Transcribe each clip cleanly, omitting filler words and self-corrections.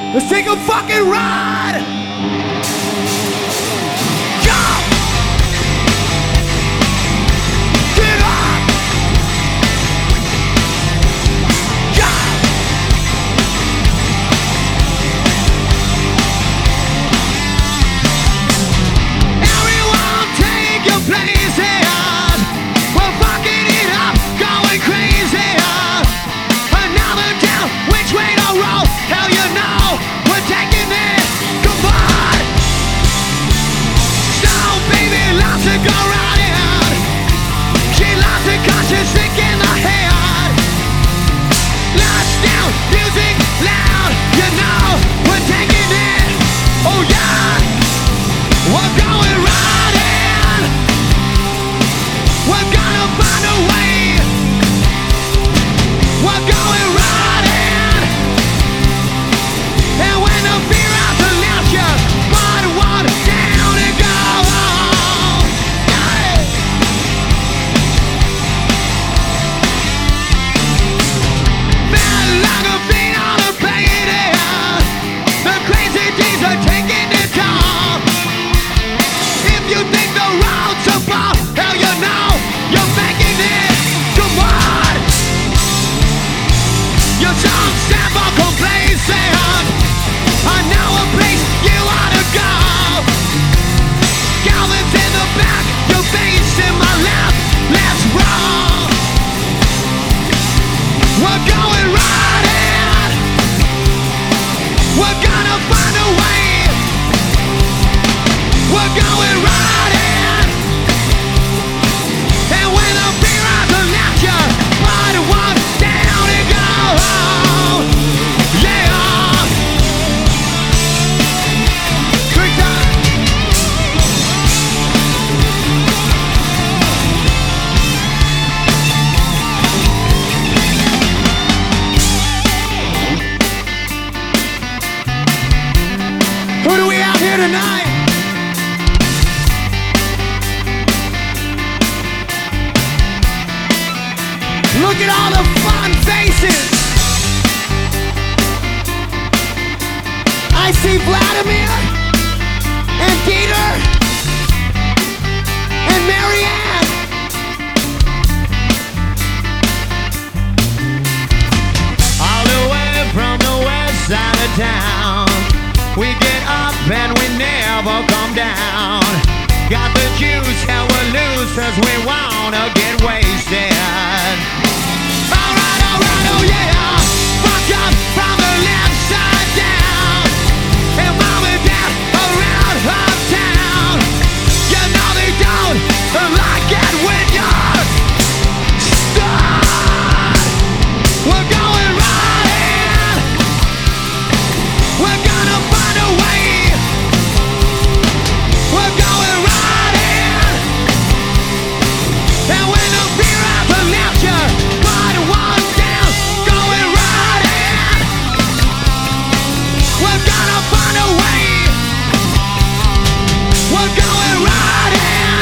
Let's take a fucking ride! Jump! Get up! Jump! Everyone take your places. We're fucking it up, going crazy. Another down, which way to roll? Hell, you know, we're taking it. Come on! So, baby, loves to go riding. She loves it 'cause she's sick in the head. Lights down, music loud. You know, we're taking it. Oh yeah, we're going riding. We're gonna find a way. We're going riding. And when the fear out the left you, but one down and go. Yeah. Felt like a feet on the plate. The crazy days are taking their toll. If you think the road's so far, hell, you know you're making it. Come on. You're so sad for complacent. I know a place you ought to go. Galvin's in the back, your face in my lap. Let's roll. We're going riding. We're gonna find a way. We're going riding. And when the fear has left you, but one down and go. Yeah. Quick time. Who do we have here tonight? Look at all the fun faces. I see Vladimir and Peter and Marianne. All the way from the west side of town, we get up and we never come down. Got the juice, how we're losers, we wanna get wasted. Alright, oh yeah. Fuck up from the left side down. And mom and dad around uptown. You know they don't like it when you're stuck. We're going riding. We're gonna find a way. We're going riding. And when the fear has left you, but one down, going riding. We're gonna find a way. We're going riding.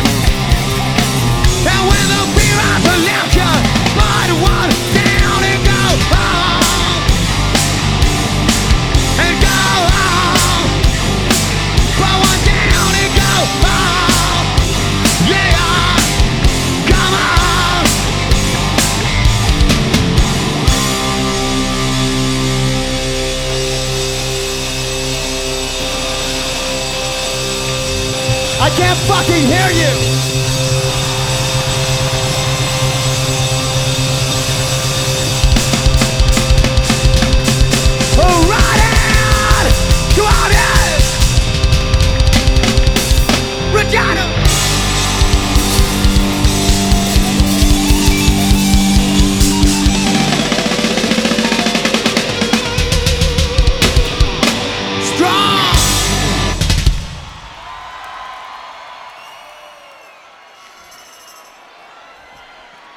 And when the fear has left you, but one down and go home. And go home. But one down and go home. Yeah. Come on! I can't fucking hear you!